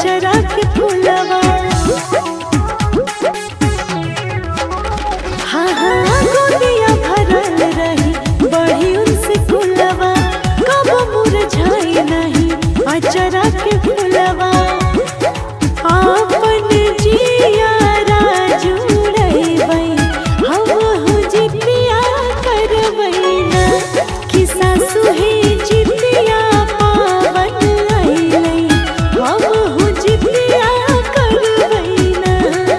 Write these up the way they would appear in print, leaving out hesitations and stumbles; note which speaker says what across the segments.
Speaker 1: अचरा के फुलवा। हाँ हाँ गोदिया भरल रही बढ़ी उनसे फुलवा, कब मुरझाई नहीं अचरा के फुलवा। आपन जियारा जुड़ैबै हम हो जितिया करबै ना, कि सासु हे जितिया पावन अइलै हम हो जितिया करबै ना।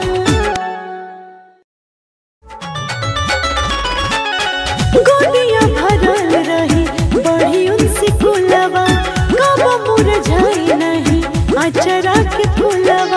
Speaker 1: गोदिया भरल रही बढ़ी उनसे फुलवा, कब मुरझाई नहीं अचरा के फुलवा।